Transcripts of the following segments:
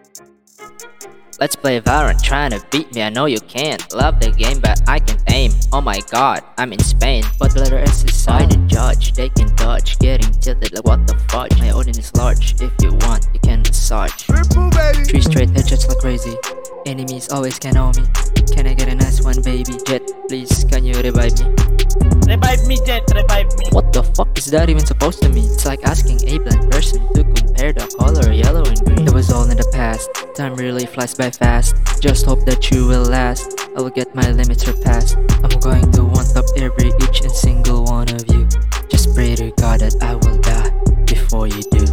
Let's play Valorant, trying to beat me, I know you can't. Love the game but I can't aim. Oh my god, I'm in Spain. But the letter S is silent judge. They can dodge, getting tilted like what the fudge. My Odin is large, if you want you can massage. Triple, baby. 3 straight headshots like crazy. Enemies always can know me. Can I get a nice one, baby? Jet, please, can you revive me? Revive me, Jet, revive me. What the fuck is that even supposed to mean? It's like asking a blind person to compare the color yellow and green. It was all in the past. Time really flies by fast. Just hope that you will last. I will get my limits surpassed. I'm going to one top each and single one of you. Just pray to God that I will die before you do.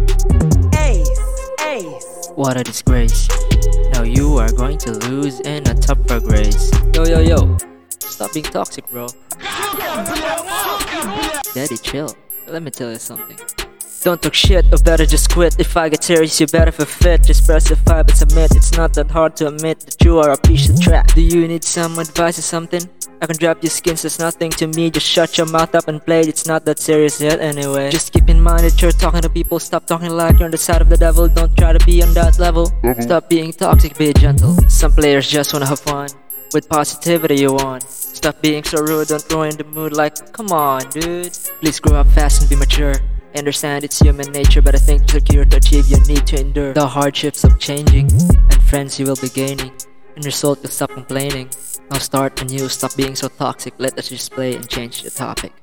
Ace. What a disgrace. Now you are going to lose in a tougher grace. Yo. Stop being toxic, bro. Daddy, chill. Let me tell you something. Don't talk shit, or better just quit. If I get serious, you better forfeit. Just press F5 and submit. It's not that hard to admit that you are a piece of trash. Do you need some advice or something? I can drop your skins, it's nothing to me. Just shut your mouth up and play it. It's not that serious yet anyway. Just keep in mind that you're talking to people. Stop talking like you're on the side of the devil. Don't try to be on that level. Stop being toxic, be gentle. Some players just wanna have fun. With positivity you want. Stop being so rude, don't ruin the mood like, come on dude. Please grow up fast and be mature. I understand it's human nature, but I think to secure to achieve you need to endure the hardships of changing. And friends you will be gaining. And result you'll stop complaining. Now start anew, stop being so toxic. Let us just play and change the topic.